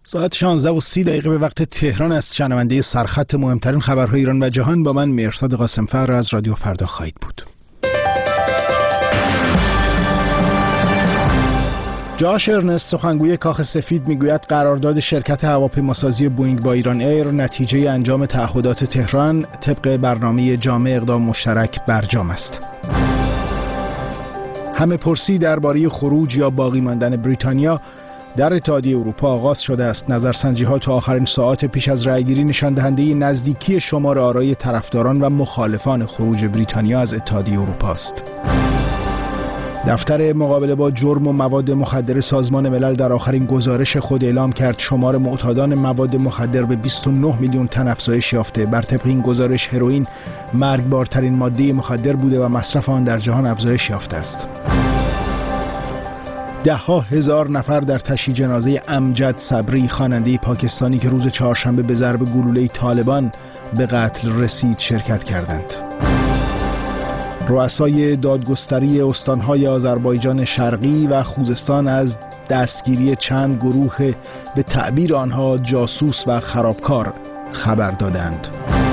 ساعت 16:30 به وقت تهران است. شنونده سرخط مهمترین خبرهای ایران و جهان با من مهرداد قاسمفر از رادیو فردا خواهید بود. جاش ارنست، سخنگوی کاخ سفید، میگوید قرارداد شرکت هواپیماسازی بوئینگ با ایران ایر نتیجه انجام تعهدات تهران طبق برنامه جامع اقدام مشترک برجام است. همه پرسی درباره خروج یا باقی ماندن بریتانیا در اتحادیه اروپا آغاز شده است. نظرسنجی‌ها تا آخرین ساعات پیش از رأیگیری نشان دهنده نزدیکی شمار آرای طرفداران و مخالفان خروج بریتانیا از اتحادیه اروپا است. دفتر مقابله با جرم و مواد مخدر سازمان ملل در آخرین گزارش خود اعلام کرد شمار معتادان مواد مخدر به 29 میلیون تن افزایش یافته. بر طبق این گزارش هروئین مرگبارترین ماده مخدر بوده و مصرف آن در جهان افزایش یافته است. ده‌ها هزار نفر در تشییع جنازه امجد صبری، خواننده پاکستانی که روز چهارشنبه به ضرب گلوله طالبان به قتل رسید، شرکت کردند. رؤسای دادگستری استانهای آذربایجان شرقی و خوزستان از دستگیری چند گروه به تعبیر آنها جاسوس و خرابکار خبر دادند.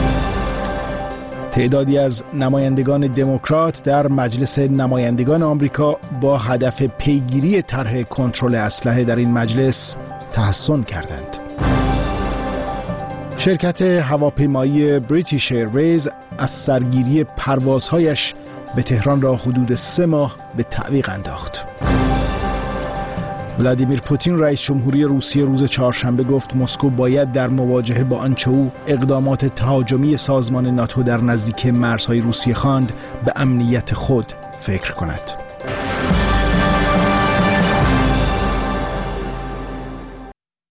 تعدادی از نمایندگان دموکرات در مجلس نمایندگان آمریکا با هدف پیگیری طرح کنترل اسلحه در این مجلس تحسن کردند. شرکت هواپیمایی بریتیش ایرویز از سرگیری پروازهایش به تهران را حدود 3 ماه به تعویق انداخت. ولادیمیر پوتین رئیس جمهوری روسیه روز چهارشنبه گفت مسکو باید در مواجهه با آنچه او اقدامات تهاجمی سازمان ناتو در نزدیکی مرزهای روسیه خواند به امنیت خود فکر کند.